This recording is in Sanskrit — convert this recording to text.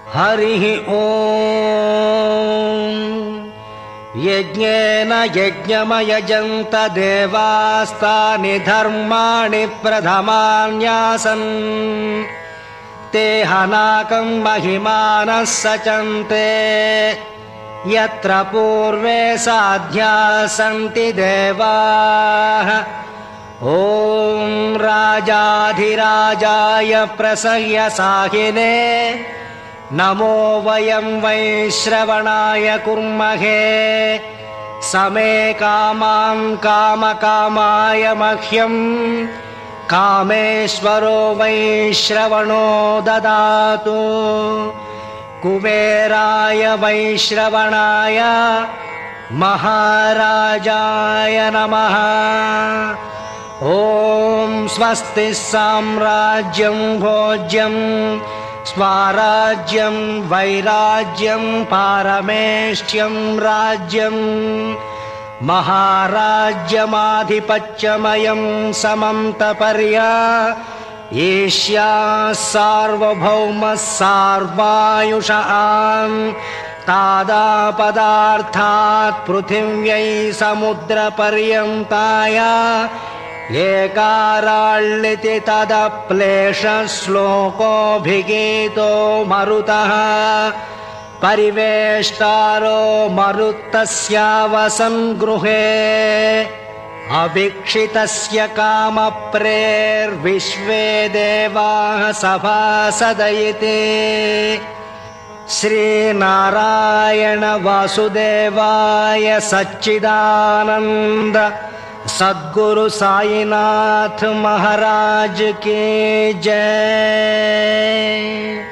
हरिः ॐ यज्ञेन यज्ञमयजन्त देवास्तानि धर्माणि प्रथमान्यासन् ते हनाकं महिमानः सचन्ते यत्र पूर्वे साध्या सन्ति देवाः ॐ राजाधिराजाय प्रसह्यसाहिने नमो वयं वैश्रवणाय कुर्महे समे कामान् कामकामाय मह्यं कामेश्वरो वैश्रवणो ददातु कुबेराय वैश्रवणाय महाराजाय नमः ॐ स्वस्ति साम्राज्यं भोज्यं स्वाराज्यं वैराज्यं पारमेष्ट्यं राज्यं महाराज्यमाधिपत्यमयं समन्तपर्या ईश्या सार्वभौमः सार्वायुषां तादापदार्थात् पृथिव्यै समुद्रपर्यन्ताय एकाराळ्लिति तदप्लेशश्लोकोऽभिगीतो मरुतः परिवेष्टारो मरुत्तस्यावसन् गृहे अभीक्षितस्य कामप्रेर्विश्वे देवाः सभासदयिते श्रीनारायण वासुदेवाय सच्चिदानन्द सद्गुरु साईनाथ महाराज की जय।